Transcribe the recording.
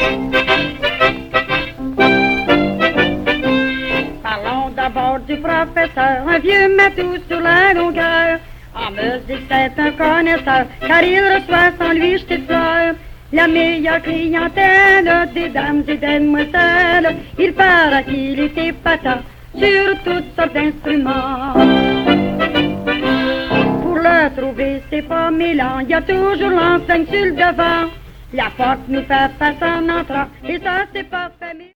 Parlons d'abord du professeur, un vieux matou sur la longueur. En musique c'est un connaisseur, car il reçoit sans lui jeter de fleurs. La meilleure clientèle des dames et des demoiselles. Il paraît qu'il est épatant sur toutes sortes d'instruments. Pour le trouver c'est pas mêlant, y a toujours l'enseigne sur le devant. La porte nous fait face en entrant, et ça c'est pas fait.